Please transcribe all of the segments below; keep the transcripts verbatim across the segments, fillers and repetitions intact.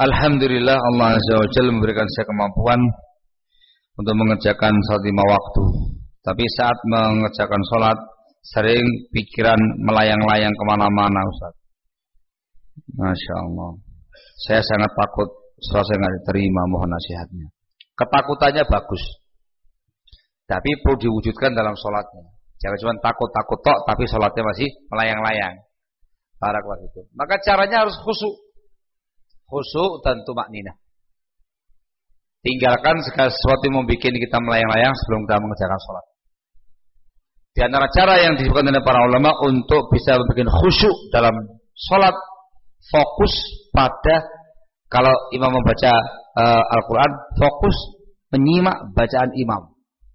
Alhamdulillah Allah Azza wa Jalla memberikan saya kemampuan untuk mengerjakan salat lima waktu. Tapi saat mengerjakan salat sering pikiran melayang-layang kemana-mana, Ustaz. Masya Allah. Saya sangat takut salat saya nggak diterima, mohon nasihatnya. Ketakutannya bagus, tapi perlu diwujudkan dalam salatnya. Jangan cuma takut-takut tok, tapi salatnya masih melayang-layang. Barakallahu fikum. Maka caranya harus khusyuk. Khusyuk dan tumakninah. Tinggalkan segala sesuatu yang membuat kita melayang-layang sebelum kita mengerjakan sholat. Di antara cara yang disebutkan oleh para ulama untuk bisa membuat khusyuk dalam sholat, fokus pada kalau imam membaca uh, Al-Quran, fokus menyimak bacaan imam.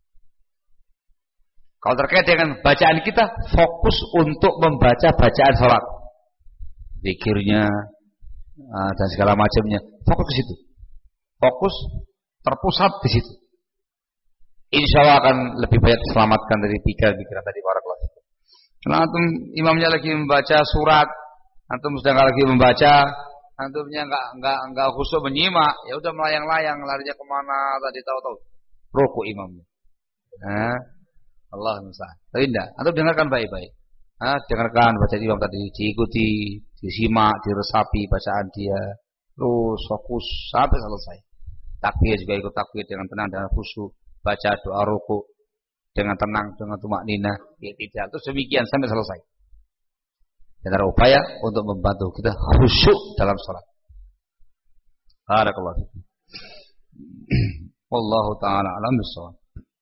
Kalau terkait dengan bacaan kita, fokus untuk membaca bacaan sholat, zikirnya uh, dan segala macamnya, fokus ke situ. Fokus terpusat di situ. Insya Allah akan lebih banyak diselamatkan dari pikiran-pikiran tadi para kelas. Karena antum imamnya lagi membaca surat, antum sedang lagi membaca, antumnya enggak enggak enggak khusyuk menyimak, ya udah melayang-layang, larinya kemana tadi tahu-tahu ruku imamnya. Nah, Allah musta'an. Tapi enggak, antum dengarkan baik-baik. Nah, dengarkan bacaan imam tadi, diikuti, disimak, diresapi bacaan dia, terus fokus sampai selesai. Takbir juga ikut takbir dengan tenang dan khusyuk, baca doa ruku dengan tenang, dengan tumakninah, tidak terus demikian sampai selesai. Dan ada upaya untuk membantu kita khusyuk dalam salat. Barakallahu fikum. Wallahu taala alam bissawab.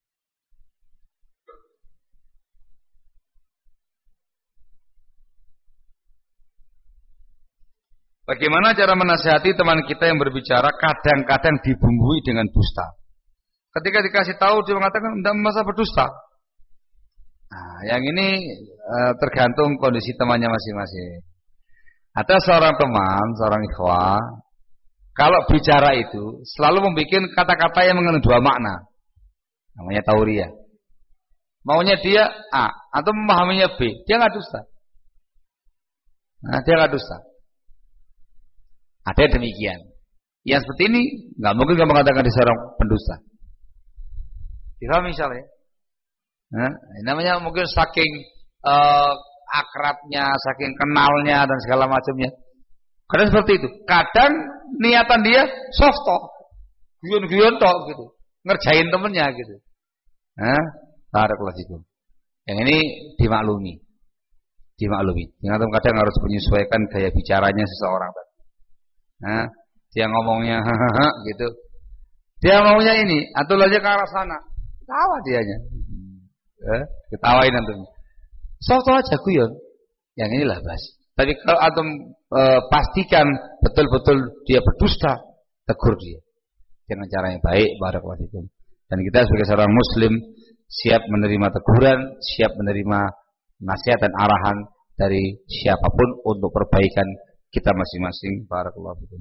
Bagaimana cara menasihati teman kita yang berbicara kadang-kadang dibumbui dengan dusta? Ketika dikasih tahu dia mengatakan tidak masa berdusta. Nah, yang ini e, tergantung kondisi temannya masing-masing. Ada seorang teman, seorang ikhwah, kalau bicara itu selalu membuat kata-kata yang mengandung dua makna. Namanya tauriyah. Maunya dia A atau memahaminya B. Dia nggak dusta. Nah, dia nggak dusta. Ada yang demikian. Yang seperti ini nggak mungkin nggak mengatakan di seorang pendusta. Difahami misalnya. Nah, namanya mungkin saking uh, akrabnya, saking kenalnya dan segala macamnya. Kadang seperti itu. Kadang niatan dia soft talk, guyon-guyon talk gitu, ngerjain temennya gitu. Nah, barakallahu fikum. Yang ini dimaklumi, dimaklumi. Yang kadang harus menyesuaikan gaya bicaranya seseorang. Nah, dia ngomongnya hahaha gitu. Dia maunya ini, atau aja ke arah sana. Ketawa dianya. Eh, ketawain antum. Soto aja guyon. Yang inilah bas. Tapi kalau antum e, pastikan betul-betul dia berdusta, tegur dia dengan cara yang baik, barakallahu fikum. Dan kita sebagai seorang muslim siap menerima teguran, siap menerima nasihat dan arahan dari siapapun untuk perbaikan kita masing-masing, barakallahu fikum.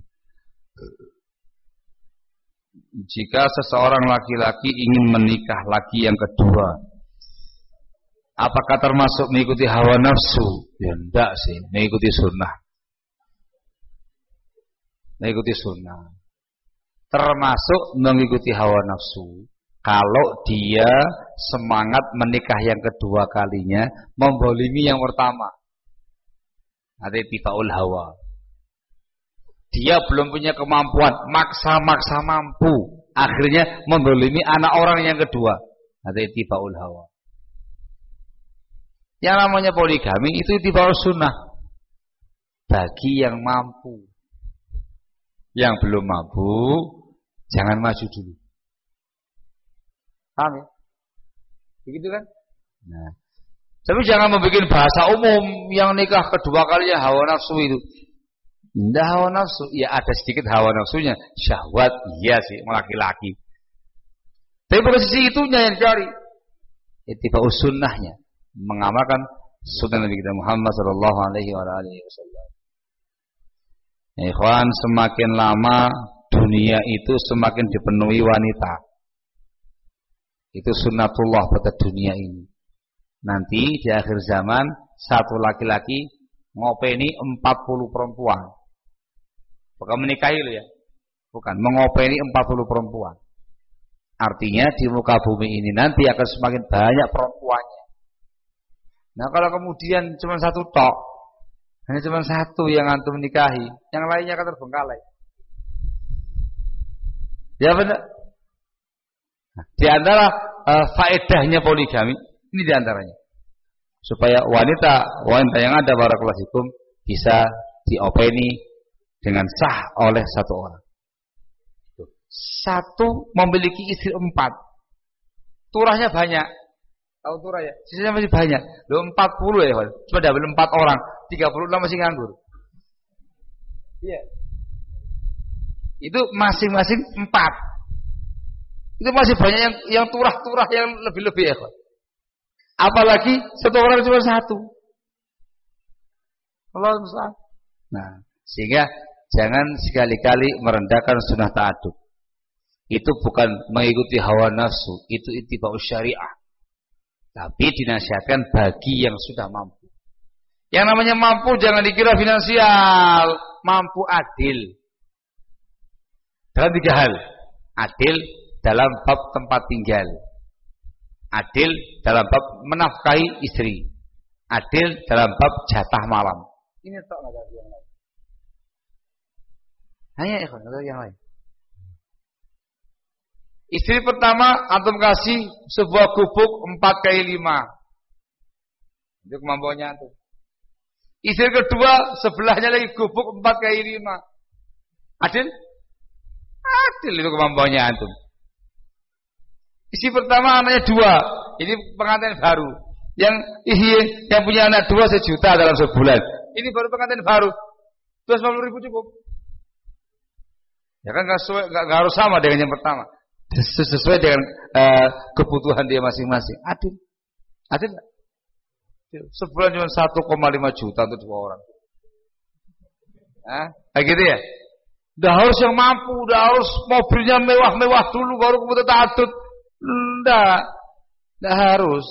Jika seseorang laki-laki ingin menikah lagi yang kedua, apakah termasuk mengikuti hawa nafsu? Ya enggak sih, mengikuti sunnah. Mengikuti sunnah. Termasuk mengikuti hawa nafsu kalau dia semangat menikah yang kedua kalinya membolimi yang pertama. Ada tifaul hawa. Dia belum punya kemampuan, maksa-maksa mampu, akhirnya mendolimi anak orang yang kedua. Ada ittibaul hawa. Yang namanya poligami itu ittibaul sunnah bagi yang mampu. Yang belum mampu, jangan maju dulu. Paham ya? Begitu kan? Nah, tapi jangan membuat bahasa umum yang nikah kedua kalinya hawa nafsu itu. Tidak hawa nafsu, ya ada sedikit hawa nafsunya, syahwat, iya sih, laki-laki. Tapi posisi itunya yang dicari, ittiba'us sunnahnya, mengamalkan sunnah Nabi kita Muhammad Sallallahu Alaihi Wasallam. Ikhwan, semakin lama dunia itu semakin dipenuhi wanita. Itu sunnatullah pada dunia ini. Nanti di akhir zaman satu laki-laki ngopeni empat puluh perempuan. Bakal menikahi lo ya. Bukan, mengopeni empat puluh perempuan. Artinya di muka bumi ini nanti akan semakin banyak perempuannya. Nah kalau kemudian cuma satu tok, hanya cuma satu yang antum nikahi, yang lainnya akan terbengkalai. Ya benar. Nah, di antara uh, faedahnya poligami ini di antaranya supaya wanita wanita yang ada barakallahu fikum bisa diopeni dengan sah oleh satu orang. Satu memiliki istri empat, turahnya banyak. Tahu turah ya? Sisanya masih banyak. Loh empat puluh ya, cuma dapat empat orang, tiga puluh enam masih nganggur. Iya. Itu masing-masing empat. Itu masih banyak yang yang turah-turah yang lebih-lebih ya, apalagi satu orang cuma satu. Allah Ustaz. Nah, sehingga jangan sekali-kali merendahkan sunnah ta'adud. Itu bukan mengikuti hawa nafsu, itu ittiba'us syariah. Tapi dinasihatkan bagi yang sudah mampu. Yang namanya mampu jangan dikira finansial, mampu adil. Dalam tiga hal. Adil dalam bab tempat tinggal. Adil dalam bab menafkahi istri. Adil dalam bab jatah malam. Ini tak ada yang lain. Hanya ikhwan, ada yang lain. Istri pertama antum kasih sebuah gubuk empat kali lima. Itu kemampuannya antum. Istri kedua sebelahnya lagi gubuk empat kali lima. Adil? Adil itu kemampuannya antum. Istri pertama anaknya dua. Ini pengantin baru. Yang iya, yang punya anak dua sejuta dalam sebulan. Ini baru pengantin baru. dua ratus lima puluh ribu cukup. Ya kan nggak nggak harus sama dengan yang pertama. Sesuai dengan uh, kebutuhan dia masing-masing. Adil. Adil enggak? Sebulan cuma satu koma lima juta untuk dua orang. Hah? Kayak gitu ya? Udah harus yang mampu, udah harus mobilnya mewah-mewah dulu baru kemudian ta'adud. Enggak. Enggak harus.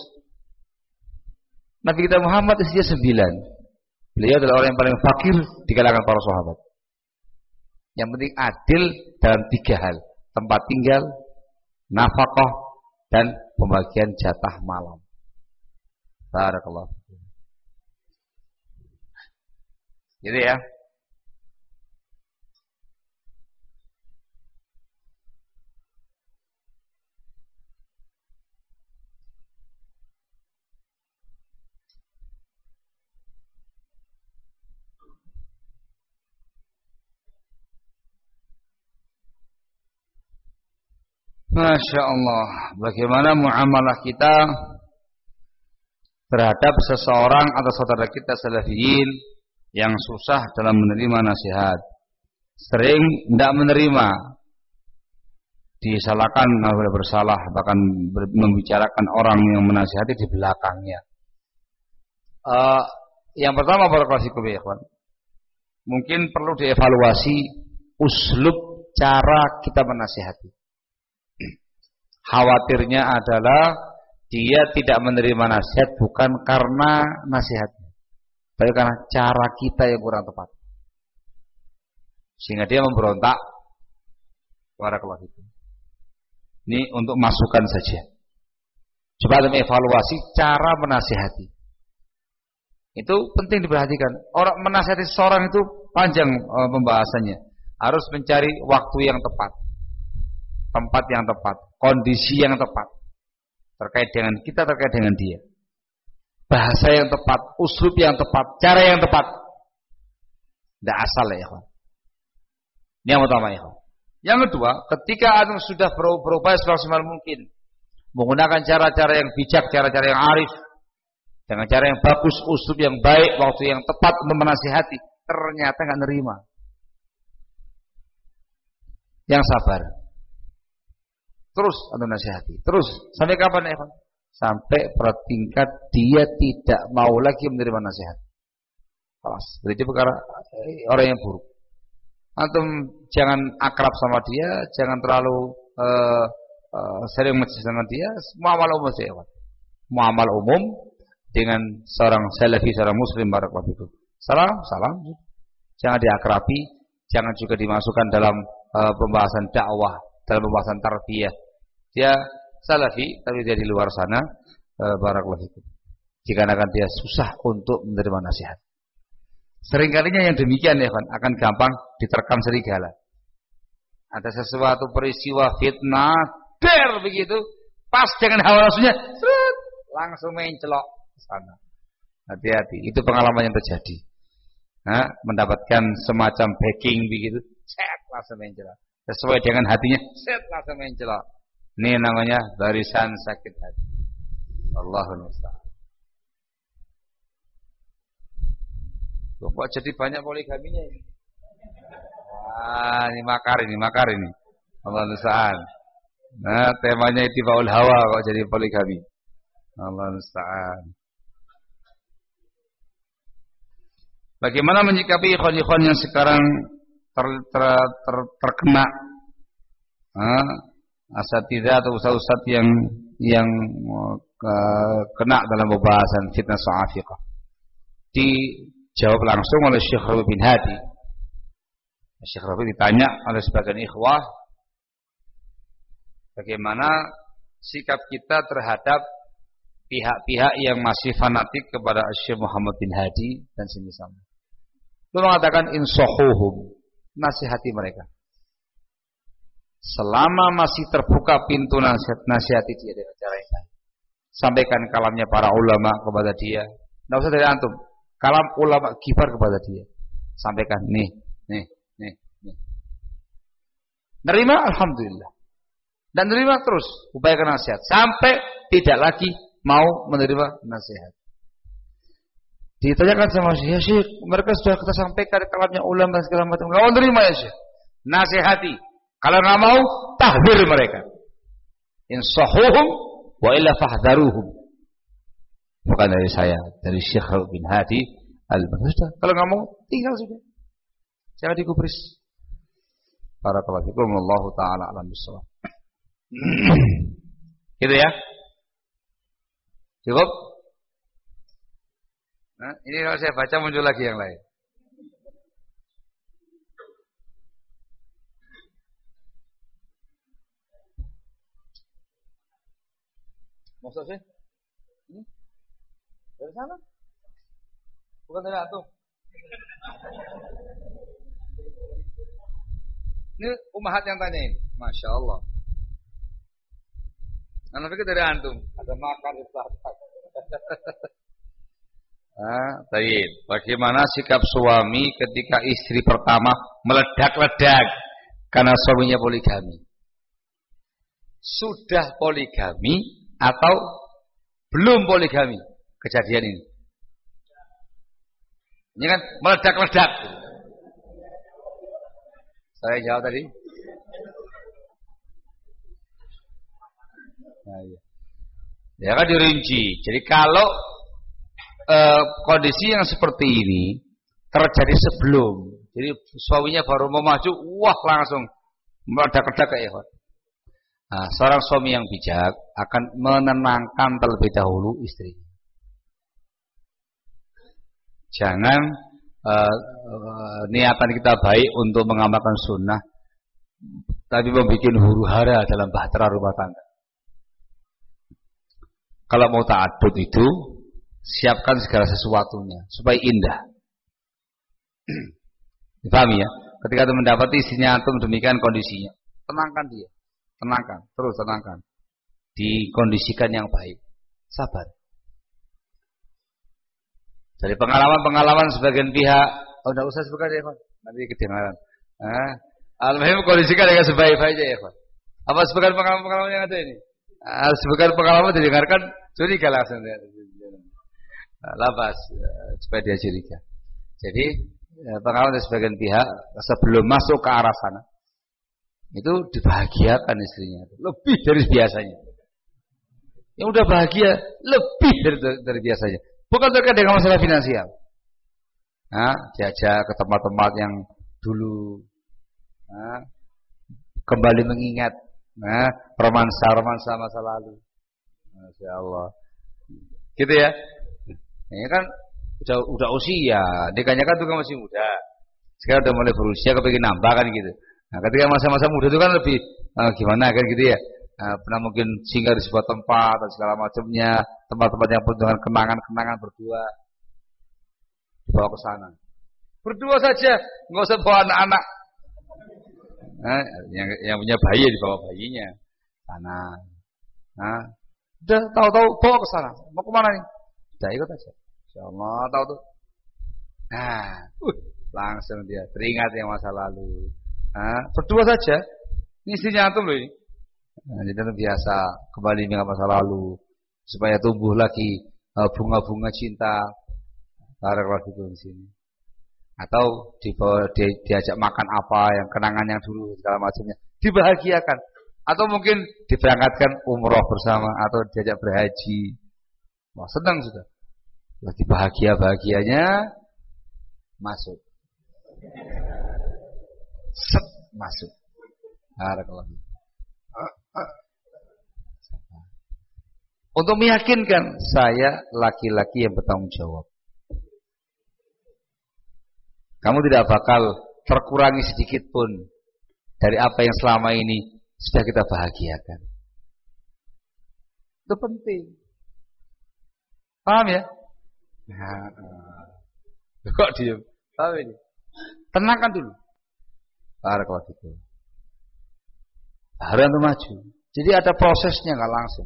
Nabi kita Muhammad usia sembilan. Beliau adalah orang yang paling fakir di kalangan para sahabat. Yang penting adil dalam tiga hal. Tempat tinggal, nafkah, dan pembagian jatah malam. Barakallahu. Gitu ya. Masya Allah, bagaimana muamalah kita terhadap seseorang atau saudara kita salafiyin yang susah dalam menerima nasihat, sering tidak menerima, disalahkan, tidak bersalah, bahkan membicarakan orang yang menasihati di belakangnya. Uh, yang pertama barakallahu fikum ya ikhwan, mungkin perlu dievaluasi uslub cara kita menasihati. Khawatirnya adalah dia tidak menerima nasihat bukan karena nasihatnya, tapi karena cara kita yang kurang tepat, sehingga dia memberontak. Barakallahu fikum. Ini untuk masukan saja. Coba kita evaluasi cara menasihati. Itu penting diperhatikan. Orang menasihati seseorang itu panjang uh, pembahasannya. Harus mencari waktu yang tepat, tempat yang tepat, kondisi yang tepat, terkait dengan kita, terkait dengan dia, bahasa yang tepat, uslub yang tepat, cara yang tepat. Tidak asal ya ikhwan. Ini yang pertama ya ikhwan. Yang kedua, ketika antum sudah berupaya semaksimal mungkin menggunakan cara-cara yang bijak, cara-cara yang arif, dengan cara yang bagus, uslub yang baik, waktu yang tepat untuk menasihati, ternyata nggak nerima, yang sabar. Terus antum nasihati, terus sampai kapan ya? Sampai pada tingkat dia tidak mau lagi menerima nasihat. Kelas, berarti perkara orang yang buruk. Antum jangan akrab sama dia, jangan terlalu uh, uh, sering menceritakan dengan dia. Muamalah umum saja, muamalah umum dengan seorang salafi, seorang muslim barakallahu fikum. Salam, salam. Jangan diakrabi, jangan juga dimasukkan dalam uh, pembahasan dakwah, dalam pembahasan tarbiyah. Dia salafi tapi dia di luar sana uh, barakallahu fikum. Dikarenakan dia susah untuk menerima nasihat. Seringkalinya yang demikian ya kan akan gampang diterkam serigala. Ada sesuatu peristiwa fitnah, der begitu, pas dengan hawa nafsunya, seret, langsung mencelok ke sana. Hati-hati, itu pengalaman yang terjadi. Nah, mendapatkan semacam backing begitu, set langsung mencelok. Sesuai dengan hatinya, set langsung mencelok. Ini namanya barisan sakit hati. Allahul musta'an. Kok jadi banyak poligaminya ini? Ah, ini makar ini, makar ini. Allah musta'an. Nah, temanya ittibaul hawa kok jadi poligami. Allah musta'an. Bagaimana menyikapi ikhwan-ikhwan yang sekarang ter, ter, ter, terkena ah, asatidzah atau ustaz-ustaz yang yang uh, kena dalam pembahasan fitnah sa'iqah? Di jawab langsung oleh Syekh Rabi bin Hadi. Syekh Rabi ditanya oleh sebagian ikhwah, bagaimana sikap kita terhadap pihak-pihak yang masih fanatik kepada Syekh Muhammad bin Hadi dan semisalnya. Beliau mengatakan insahuhum, nasihati mereka. Selama masih terbuka pintu nasihat, nasihati dia dengan cara yang baik. Sampaikan kalamnya para ulama kepada dia. Tidak usah dari antum. Kalam ulama kibar kepada dia. Sampaikan nih, nih, nih, nih. Nerima alhamdulillah. Dan nerima terus upayakan nasihat sampai tidak lagi mau menerima nasihat. Ditanyakan sama Syekh, ya Syekh, mereka sudah kita sampaikan kalamnya ulama dan segala macam. Enggak mau nerima ya Syekh. Nasihati. Kalau enggak mau, tahdir mereka. Insahuhum wa illa fahdharuhum. Bukan dari saya, dari Syekh Rabi bin Hadi Al-Sudah. Kalau nggak mau, tinggal sudah. Jangan digubris. Barakallahu fikum, wallahu taala alam bissawab. Gitu ya. Cukup? Nah, ini kalau saya baca muncul lagi yang lain. Maksud sih? Ini? Dari sana? Bukan dari antum. Ini umahat yang tanya ini. Masya Allah. Anak pikir dari antum. Ada makan di belakang. Ah, baik. Bagaimana sikap suami ketika istri pertama meledak-ledak karena suaminya poligami? Sudah poligami atau belum poligami kejadian ini? Ini kan meledak-ledak. Saya jawab tadi. Nah, iya. Ya kan dirinci. Jadi kalau e, kondisi yang seperti ini terjadi sebelum, jadi suaminya baru mau maju, wah langsung meledak-ledak kayak ikhwan. Nah, seorang suami yang bijak akan menenangkan terlebih dahulu istri. Jangan uh, uh, niatan kita baik untuk mengamalkan sunnah, tapi membuat huru hara dalam bahtera rumah tangga. Kalau mau ta'addud itu, siapkan segala sesuatunya supaya indah. Dipahami ya? Ketika itu mendapati istrinya antum demikian kondisinya, tenangkan dia, tenangkan, terus tenangkan, dikondisikan yang baik, sabar. Dari pengalaman-pengalaman sebagian pihak, oh tidak usah sebutkan ya Pak, nanti kedengaran. Nah, al-muhim kondisikan dengan sebaik-baiknya ya Pak. Apa sebutkan pengalaman-pengalaman yang ada ini? Ah, sebutkan pengalaman didengarkan curiga langsung. Nah, labas supaya dia curiga. Jadi pengalaman dari sebagian pihak sebelum masuk ke arah sana itu dibahagiakan istrinya, lebih dari biasanya. Yang udah bahagia lebih dari dari biasanya. Bukan terkait dengan masalah finansial. Nah, diajak ke tempat-tempat yang dulu, nah, kembali mengingat, nah, romansa-romansa masa lalu. Masya Allah. Gitu ya. Ini kan udah udah usia, nikahnya kan tuh kan masih muda. Sekarang udah mulai berusia, kepengin nambah kan gitu. Nah, ketika masa-masa muda itu kan lebih uh, gimana kan gitu ya. Uh, pernah mungkin singgah di sebuah tempat atau segala macamnya, tempat-tempat yang penuh dengan kenangan-kenangan berdua, dibawa ke sana. Berdua saja, nggak usah bawa anak-anak. Nah, yang, yang punya bayi dibawa bayinya sana. Nah, udah tahu-tahu bawa ke sana. Mau kemana nih? Udah ikut aja. Insyaallah tahu tuh. Nah, uh, langsung dia teringat yang masa lalu. Nah, berdua saja. Ini istrinya antum loh ini. Nah, jadi biasa kembali dengan masa lalu supaya tumbuh lagi uh, bunga-bunga cinta. Barakallahu fikum di sini. Atau dibawa, di, diajak makan apa yang kenangan yang dulu segala macamnya, dibahagiakan. Atau mungkin diberangkatkan umroh bersama atau diajak berhaji. Wah, senang sudah. Lagi bahagia-bahagianya masuk. Set masuk. Barakallahu. Untuk meyakinkan saya laki-laki yang bertanggung jawab. Kamu tidak bakal terkurangi sedikit pun dari apa yang selama ini sudah kita bahagiakan. Itu penting. Paham ya? Nah, kok diam? Paham ini? Tenangkan dulu. Barakallahu fikum. Baru itu maju. Jadi ada prosesnya, nggak langsung.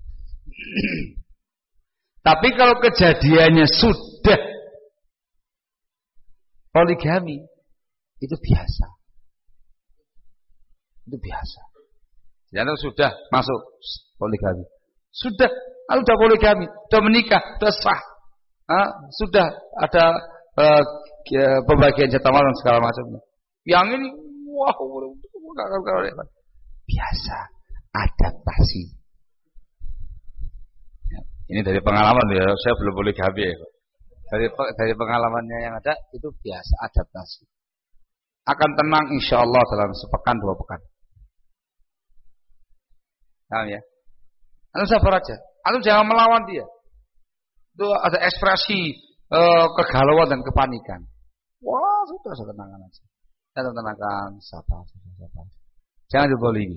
Tapi kalau kejadiannya sudah poligami, itu biasa. Itu biasa. Jadi sudah masuk poligami. Sudah, kalau sudah poligami, sudah menikah, sudah sah. Ha? Sudah ada uh, pembagian jatah malam segala macamnya. Yang ini, wah, biasa, adaptasi. Ya, ini dari pengalaman ya, saya belum poligami ya. Dari dari pengalamannya yang ada itu biasa adaptasi. Akan tenang insya Allah dalam sepekan dua pekan. Paham ya? Anu sabar aja. Anu jangan melawan dia. Itu ada ekspresi uh, kegalauan dan kepanikan. Wah sudah saya tenangkan aja. Saya tenangkan, sabar, sabar, sabar. Jangan dibolimi.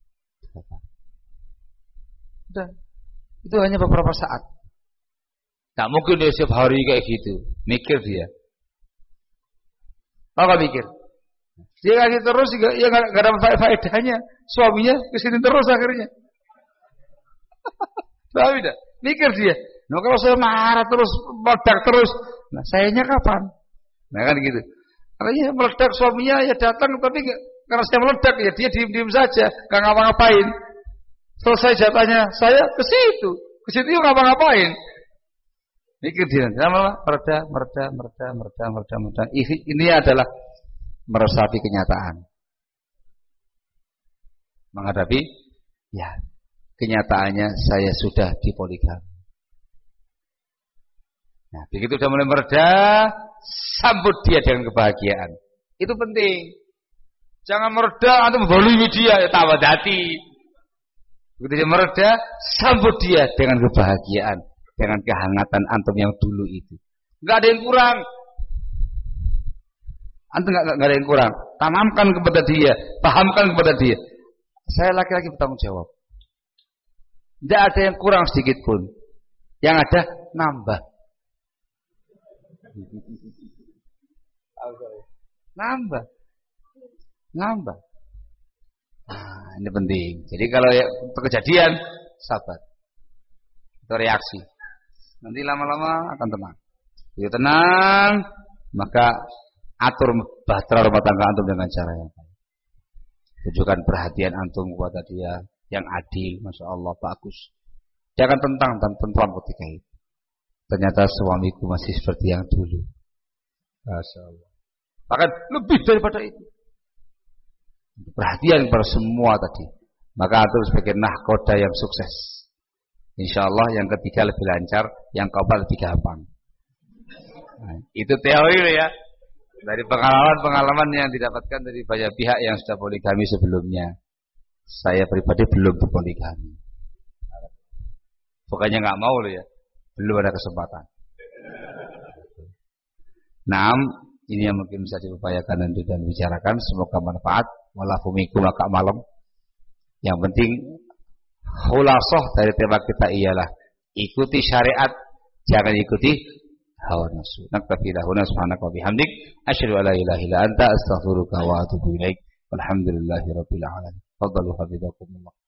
Udah. Itu hanya beberapa saat. Tak mungkin dia setiap hari kayak gitu. Mikir dia. Apa mikir? Dia kasih terus juga, ya gak, gak ada faedahnya. Suaminya kesini terus akhirnya. Tahu tidak? Mikir dia. Nah kalau saya marah terus, meledak terus, nah sayanya kapan? Nah kan gitu. Artinya meledak suaminya ya datang, tapi gak, karena saya meledak ya dia diem-diem saja, gak ngapa-ngapain. Selesai jatahnya saya ke situ, ke situ ngapa-ngapain? Mikir dia, lama-lama mereda, mereda, mereda, mereda, mereda, mereda. Ini adalah meresapi kenyataan. Menghadapi, ya, kenyataannya saya sudah dipoligami. Nah, begitu sudah mulai mereda, sambut dia dengan kebahagiaan. Itu penting. Jangan mereda, antum membolimi dia, ya tawad hati. Begitu dia mereda, sambut dia dengan kebahagiaan. Dengan kehangatan antum yang dulu itu. Enggak ada yang kurang. Antum enggak, enggak ada yang kurang. Tanamkan kepada dia, pahamkan kepada dia. Saya laki-laki bertanggung jawab. Tidak ada yang kurang sedikit pun. Yang ada nambah. Nambah. Nambah. Nah, ini penting. Jadi kalau ya, kejadian sabar. Itu reaksi. Nanti lama-lama akan tenang. Jadi tenang, maka atur bahtera rumah tangga antum dengan cara yang baik. Tunjukkan perhatian antum kepada dia yang adil, masya Allah bagus. Jangan tentang dan tentram ketika itu. Ternyata suamiku masih seperti yang dulu. Masya Allah. Bahkan lebih daripada itu. Perhatian kepada semua tadi. Maka atur sebagai nahkoda yang sukses. Insya Allah yang ketiga lebih lancar, yang keempat lebih gampang. Nah, itu teori ya. Dari pengalaman-pengalaman yang didapatkan dari banyak pihak yang sudah poligami sebelumnya. Saya pribadi belum berpoligami. Bukannya nggak mau loh ya, belum ada kesempatan. Nah, ini yang mungkin bisa diupayakan dan dibicarakan. Semoga manfaat. walafu minkum agak malam. Yang penting khulasah dari tema kita ialah ikuti syariat, jangan ikuti hawa nafsu. Naktafi lahuna subhanaka wa bihamdik asyhadu an la ilaha illa anta astaghfiruka wa atubu ilaik. Walhamdulillahirabbil alamin. Fadhalu hafizakumullah.